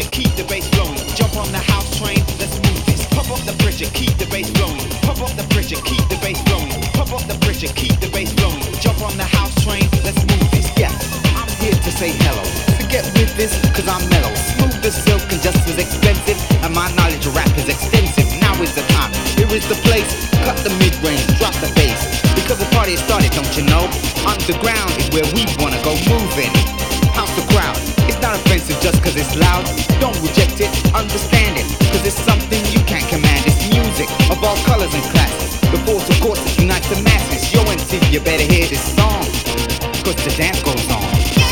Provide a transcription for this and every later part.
pressure, keep the bass flowing. Jump on the house train, let's move this. Pump up the pressure, keep the bass flowing. Pump up the pressure, keep the bass flowing. Pump up the pressure, keep the bass flowing. Jump on the house train, let's move this. Yeah, I'm here to say hello. So get with this, cause I'm mellow. Smooth as silk and just as expensive. And my knowledge of rap is extensive. Now is the time, here is the place. Cut the mid-range, drop the bass. Because the party has started, don't you know? Underground is where we wanna go moving. House the crowd, it's not offensive just cause it's loud. Don't reject it, understand it. Cause it's something you can't command. It's music of all colors and classes. The force of course that unites the masses. Yo MC, you better hear this song, cause the dance goes on.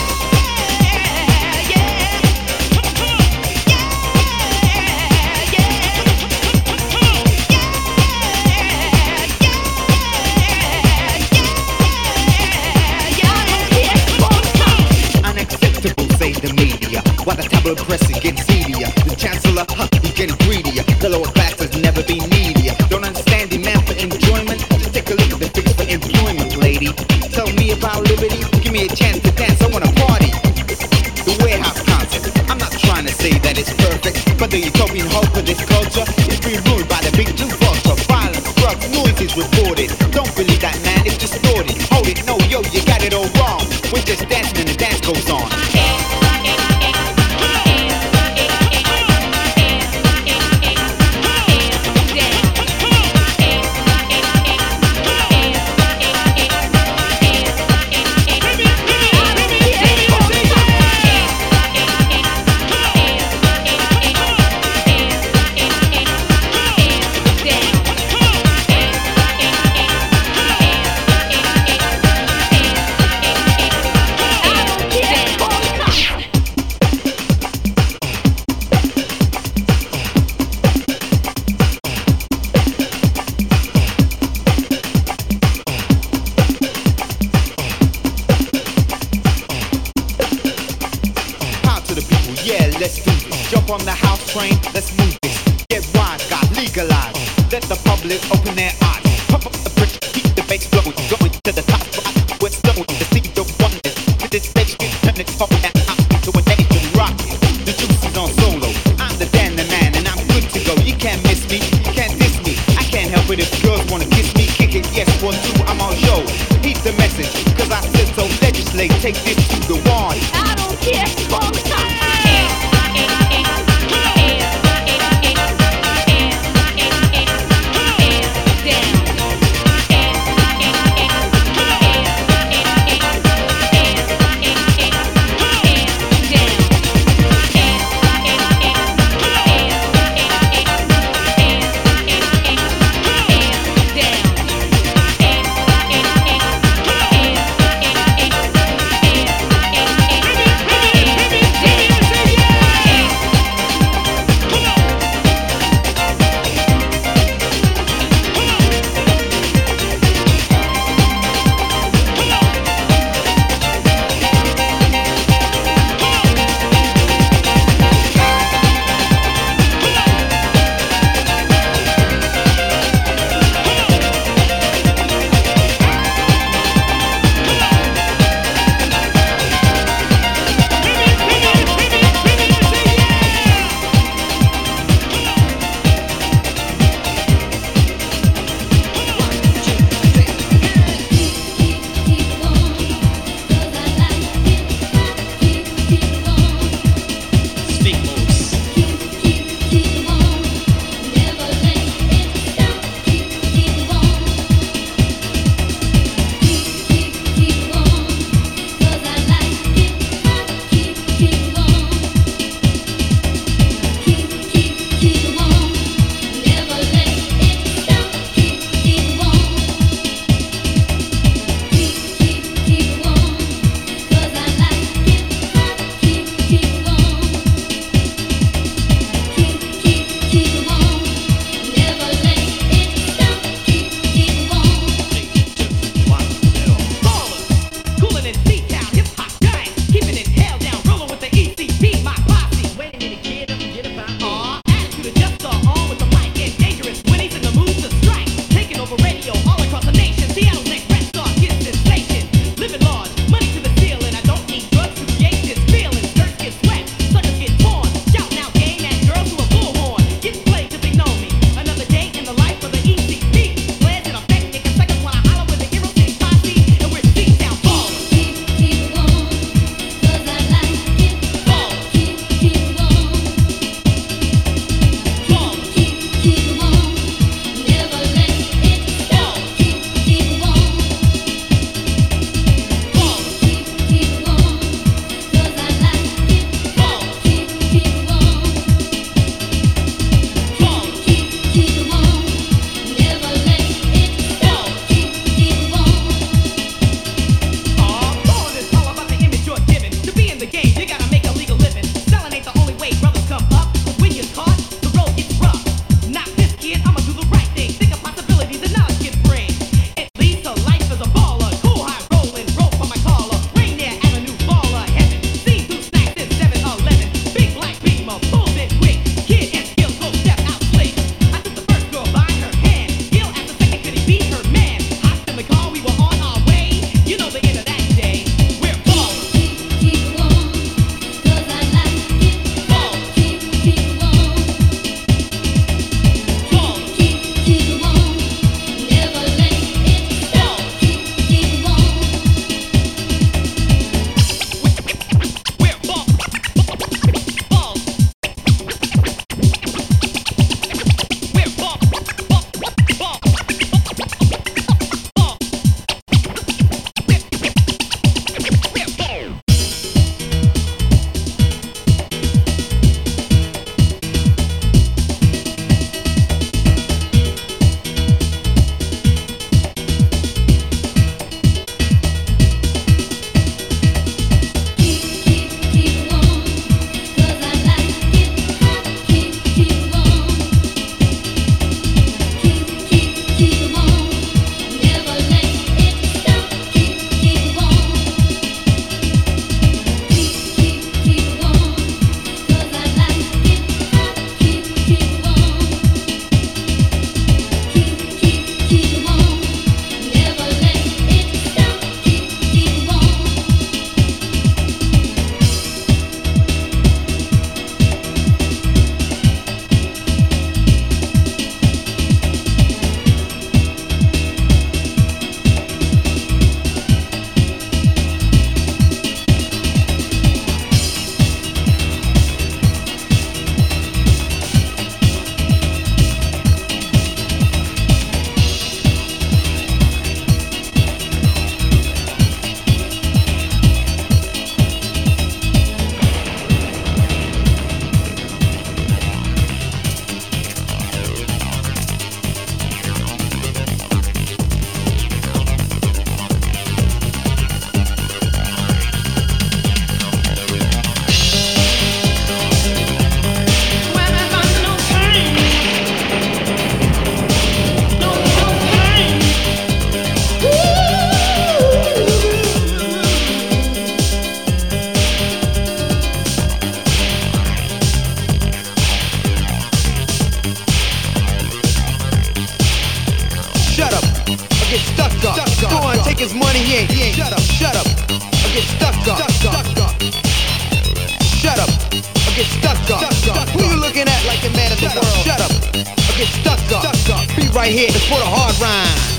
The media, while the tabloid press is getting seedier. The chancellor, he's getting greedier. The lower class has never been needier. Don't understand demand for enjoyment? Just take a look at the figures for employment, lady. Tell me about liberty, give me a chance to dance, I wanna party. The warehouse concept, I'm not trying to say that it's perfect, but the utopian hope of this culture is being ruled by the big blue vulture. Violence, drugs, noise is reported. Don't believe that, man, it's distorted. Hold it, no, yo, you got it all wrong. We're just dancing and the dance goes on. Jump on the house train, let's move this. Get wise, got legalized. Let the public open their eyes. Pump up the pressure, keep the bass flowing. Going to the top spot, we're stowing to see the oneness. To this stage, turn it up and out to an age of rocket. The juice is on solo. I'm the Dan the man, and I'm good to go. You can't miss me, you can't diss me. I can't help it if girls wanna kiss me. Kick it, yes, 1, 2, I'm on show. Heed the message, cause I said so. Legislate, take this to the one. I don't care, all the time. get stuck up. Who you looking at like you're mad at the world? Shut up or get stuck up. Be right here for the hard rhyme.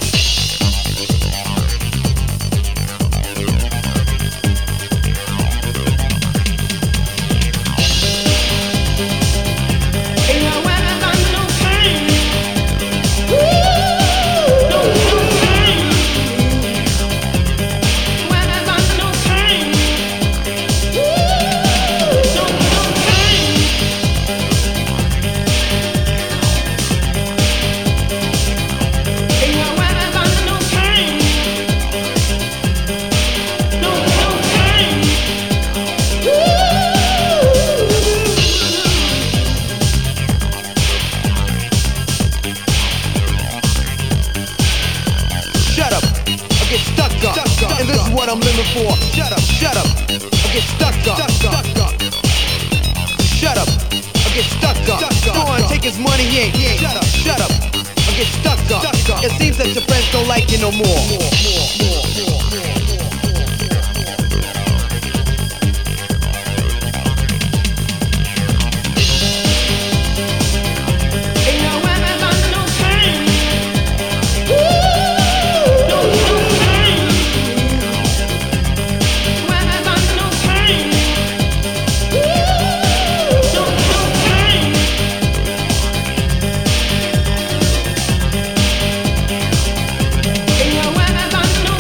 And this is what I'm living for. Shut up, or get stuck up. Shut up, or get stuck up. Go on, take his money, he ain't. Shut up, or get stuck up. It seems that your friends don't like you no more. Ain't no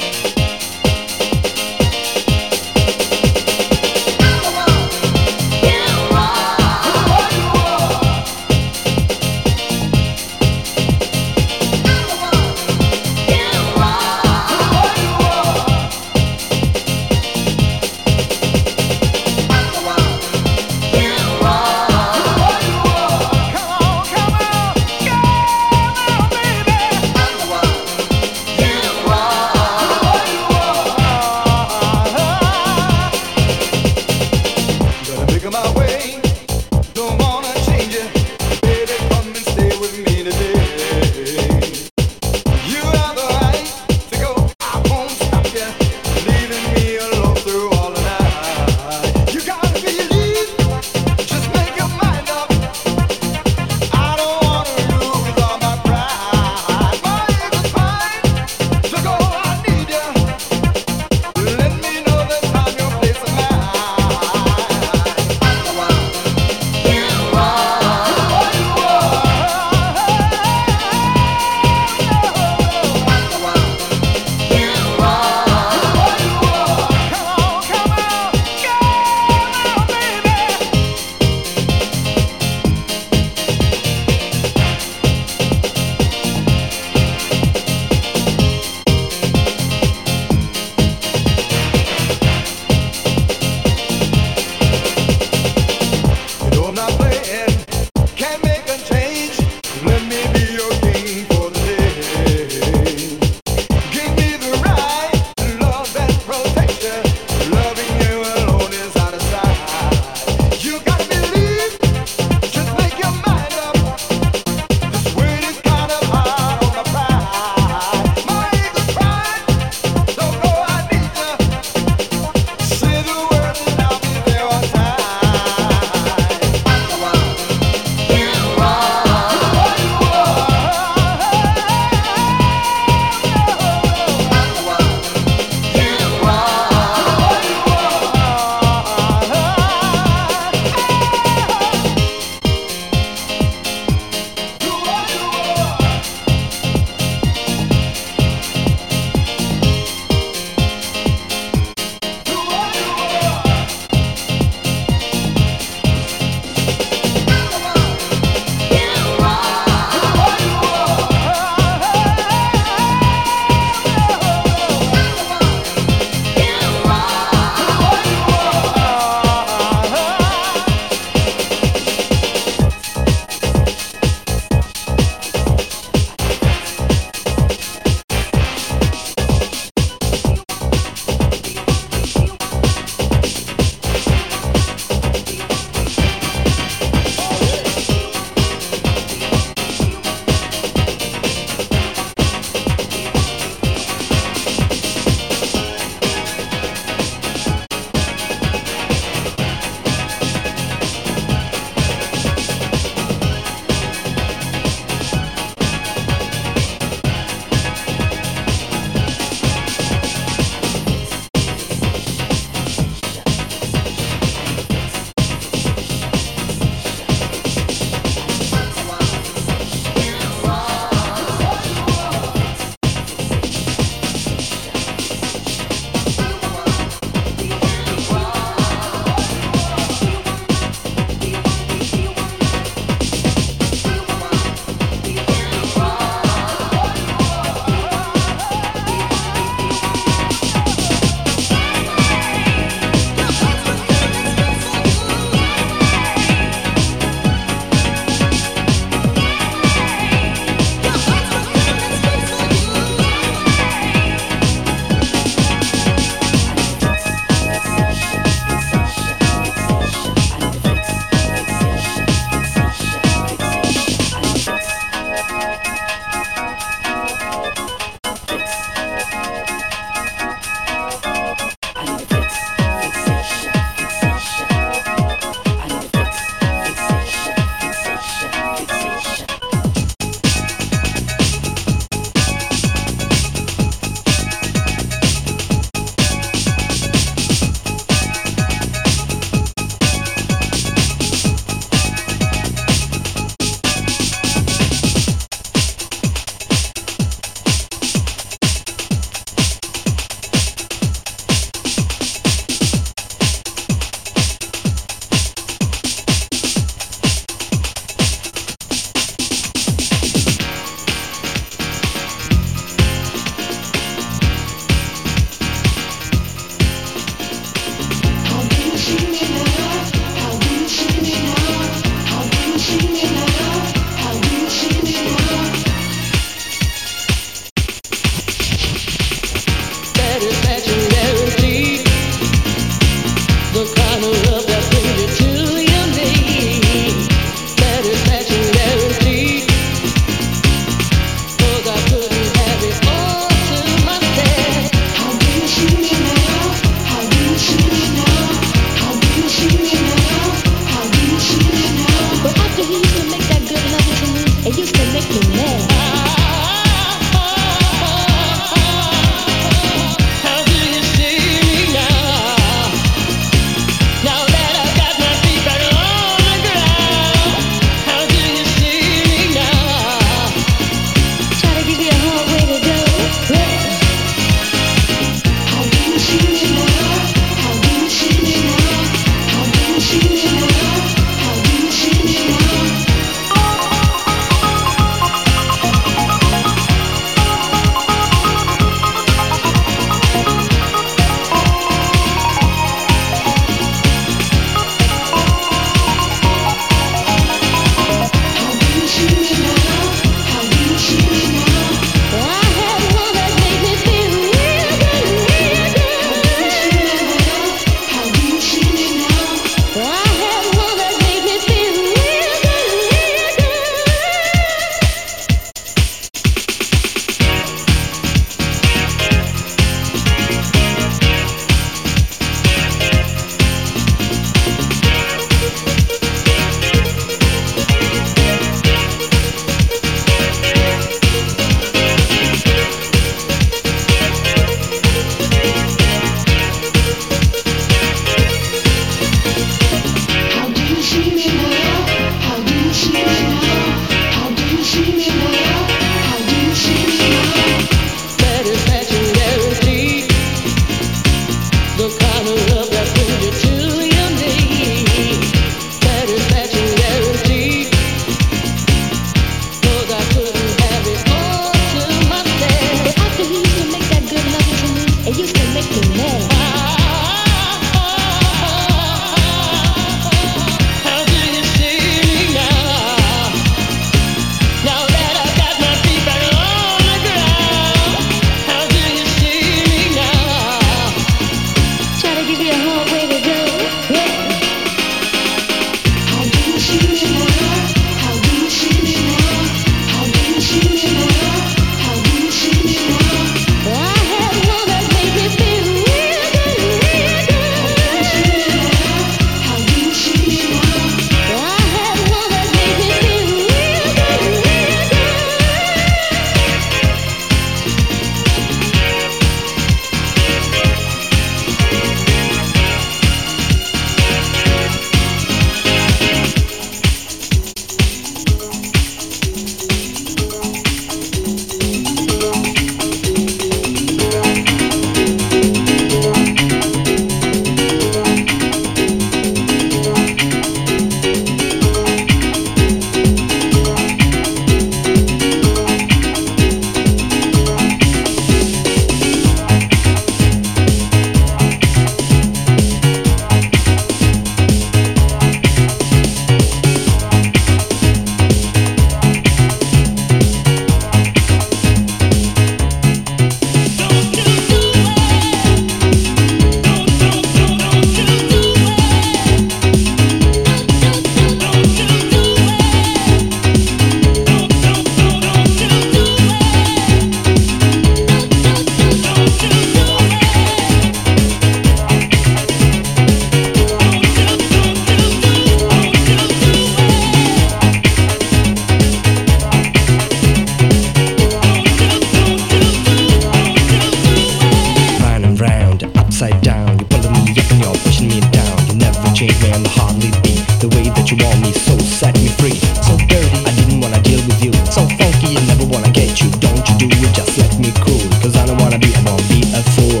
set me free. So dirty, I didn't wanna deal with you. So funky, I never wanna get you. Don't you do it, just let me cool. Cause I don't wanna be a fool.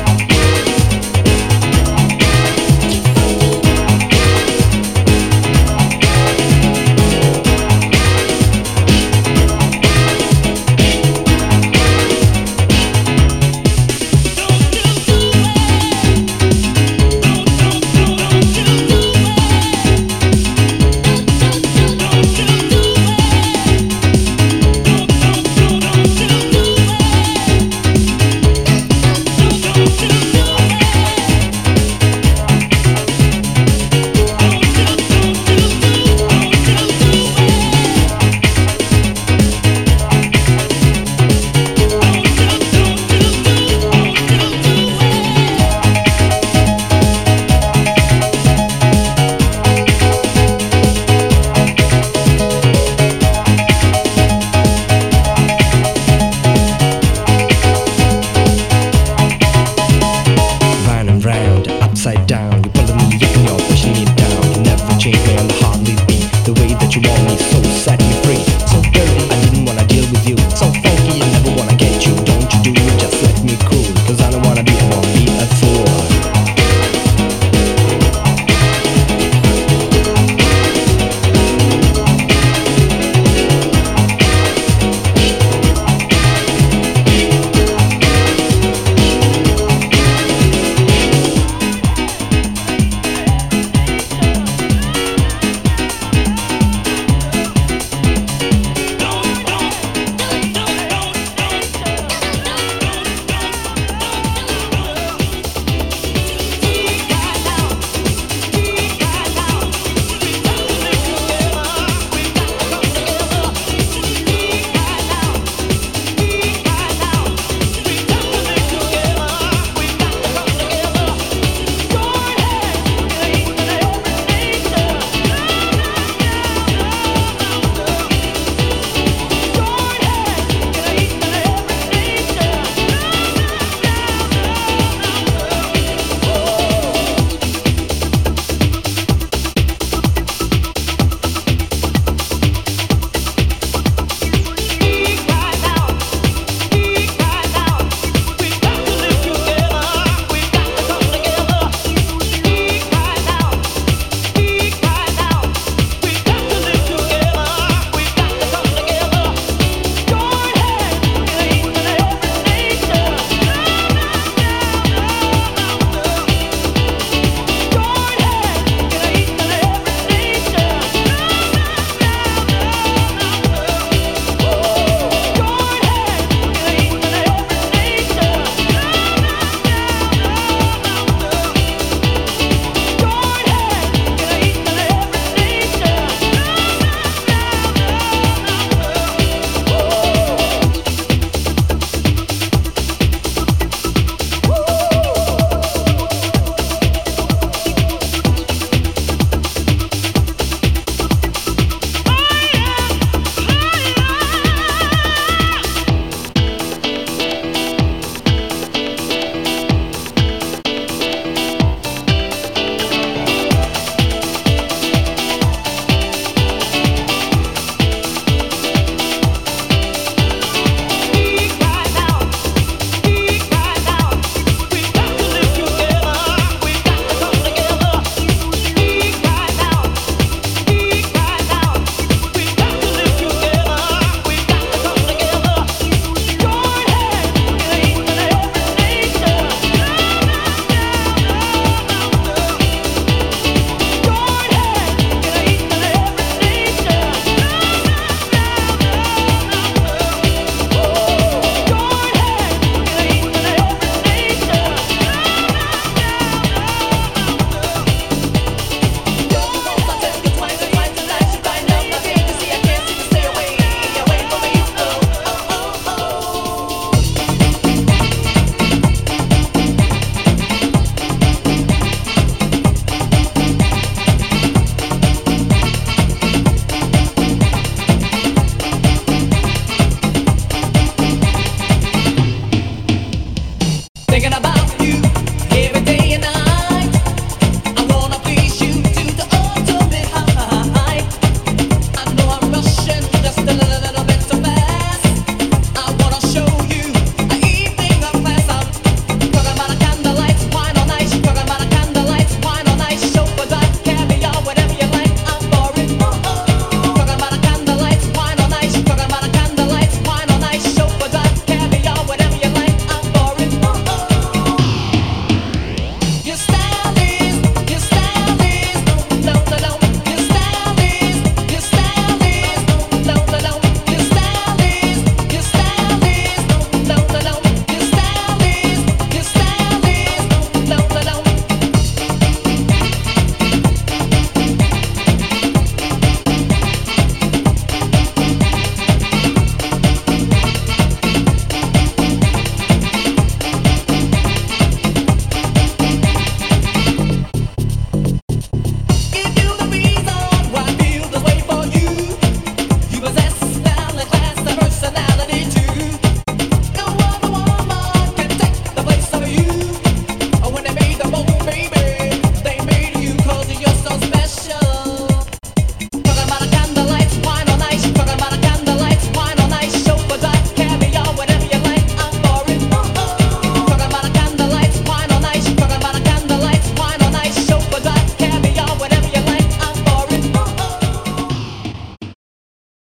Upside down, you're pulling me up and you're pushing me down. You never change me on the hardly beat. The way that you want me so set